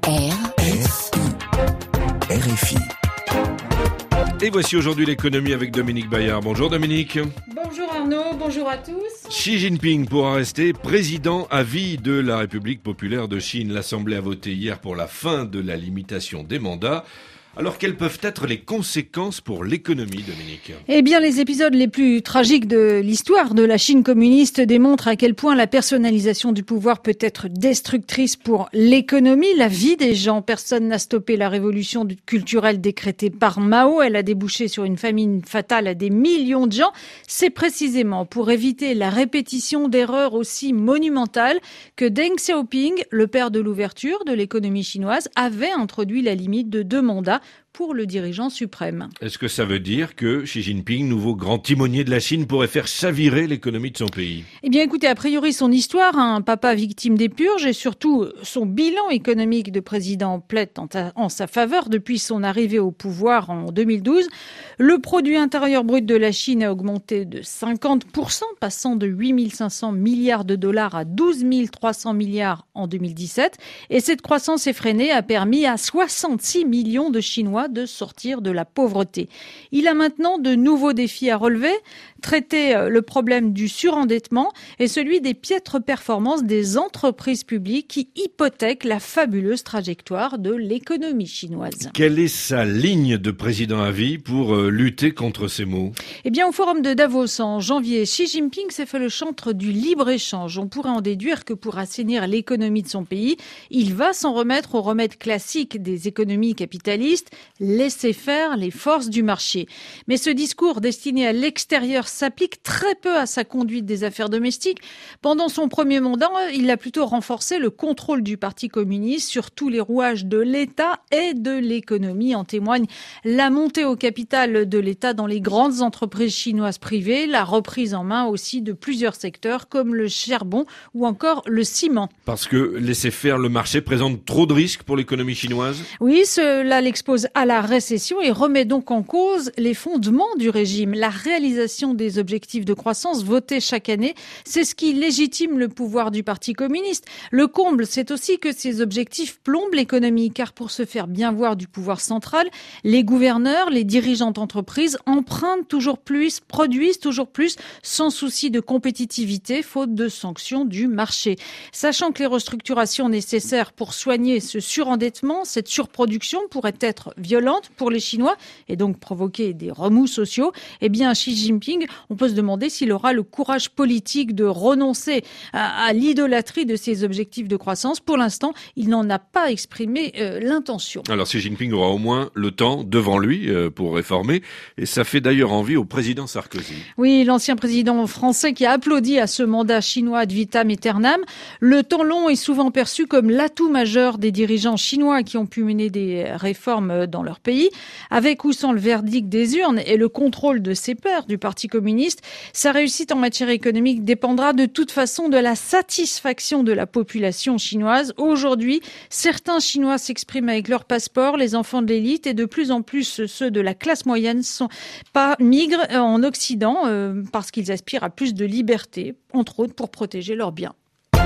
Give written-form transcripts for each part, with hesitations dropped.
RFI. Et voici aujourd'hui l'économie avec Dominique Bayard. Bonjour Dominique. Bonjour Arnaud, bonjour à tous. Xi Jinping pourra rester président à vie de la République populaire de Chine. L'Assemblée a voté hier pour la fin de la limitation des mandats. Alors, quelles peuvent être les conséquences pour l'économie, Dominique ? Eh bien, les épisodes les plus tragiques de l'histoire de la Chine communiste démontrent à quel point la personnalisation du pouvoir peut être destructrice pour l'économie, la vie des gens. Personne n'a stoppé la révolution culturelle décrétée par Mao. Elle a débouché sur une famine fatale à des millions de gens. C'est précisément pour éviter la répétition d'erreurs aussi monumentales que Deng Xiaoping, le père de l'ouverture de l'économie chinoise, avait introduit la limite de 2 mandats pour le dirigeant suprême. Est-ce que ça veut dire que Xi Jinping, nouveau grand timonier de la Chine, pourrait faire chavirer l'économie de son pays ? Eh bien, écoutez, a priori, son histoire, un papa victime des purges et surtout son bilan économique de président plaide en sa faveur depuis son arrivée au pouvoir en 2012. Le produit intérieur brut de la Chine a augmenté de 50%, passant de 8 500 milliards de dollars à 12 300 milliards en 2017. Et cette croissance effrénée a permis à 66 millions de Chinois de sortir de la pauvreté. Il a maintenant de nouveaux défis à relever, traiter le problème du surendettement et celui des piètres performances des entreprises publiques qui hypothèquent la fabuleuse trajectoire de l'économie chinoise. Quelle est sa ligne de président à vie pour lutter contre ces maux ? Eh bien, au forum de Davos en janvier, Xi Jinping s'est fait le chantre du libre-échange. On pourrait en déduire que pour assainir l'économie de son pays, il va s'en remettre aux remèdes classiques des économies capitalistes, laisser faire les forces du marché. Mais ce discours destiné à l'extérieur s'applique très peu à sa conduite des affaires domestiques. Pendant son premier mandat, il a plutôt renforcé le contrôle du Parti communiste sur tous les rouages de l'État et de l'économie. En témoigne la montée au capital de l'État dans les grandes entreprises chinoises privées, la reprise en main aussi de plusieurs secteurs comme le charbon ou encore le ciment. Parce que laisser faire le marché présente trop de risques pour l'économie chinoise ? Oui, cela l'expose à la récession et remet donc en cause les fondements du régime. La réalisation des objectifs de croissance votés chaque année, c'est ce qui légitime le pouvoir du Parti communiste. Le comble, c'est aussi que ces objectifs plombent l'économie, car pour se faire bien voir du pouvoir central, les gouverneurs, les dirigeants d'entreprises empruntent toujours plus, produisent toujours plus, sans souci de compétitivité, faute de sanctions du marché. Sachant que les restructurations nécessaires pour soigner ce surendettement, cette surproduction pourrait être violente pour les Chinois et donc provoquer des remous sociaux, eh bien Xi Jinping, on peut se demander s'il aura le courage politique de renoncer à l'idolâtrie de ses objectifs de croissance. Pour l'instant, il n'en a pas exprimé l'intention. Alors Xi Jinping aura au moins le temps devant lui pour réformer et ça fait d'ailleurs envie au président Sarkozy. Oui, l'ancien président français qui a applaudi à ce mandat chinois ad vitam aeternam. Le temps long est souvent perçu comme l'atout majeur des dirigeants chinois qui ont pu mener des réformes dans leur pays. Avec ou sans le verdict des urnes et le contrôle de ses pairs du Parti communiste, sa réussite en matière économique dépendra de toute façon de la satisfaction de la population chinoise. Aujourd'hui, certains Chinois s'expriment avec leur passeport, les enfants de l'élite et de plus en plus ceux de la classe moyenne migrent en Occident parce qu'ils aspirent à plus de liberté, entre autres pour protéger leurs biens.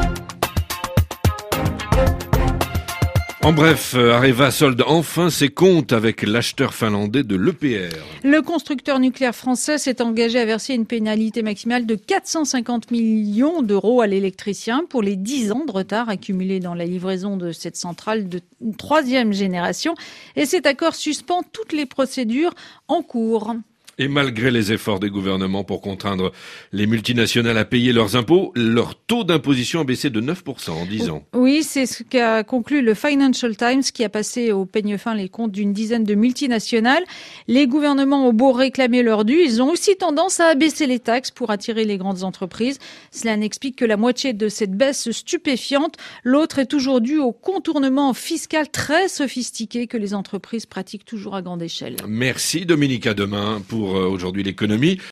En bref, Areva solde enfin ses comptes avec l'acheteur finlandais de l'EPR. Le constructeur nucléaire français s'est engagé à verser une pénalité maximale de 450 millions d'euros à l'électricien pour les 10 ans de retard accumulés dans la livraison de cette centrale de 3e génération. Et cet accord suspend toutes les procédures en cours. Et malgré les efforts des gouvernements pour contraindre les multinationales à payer leurs impôts, leur taux d'imposition a baissé de 9% en 10 ans. Oui, c'est ce qu'a conclu le Financial Times qui a passé au peigne fin les comptes d'une dizaine de multinationales. Les gouvernements ont beau réclamer leur dû, ils ont aussi tendance à abaisser les taxes pour attirer les grandes entreprises. Cela n'explique que la moitié de cette baisse stupéfiante. L'autre est toujours due au contournement fiscal très sophistiqué que les entreprises pratiquent toujours à grande échelle. Merci Dominique, à demain pour aujourd'hui l'économie.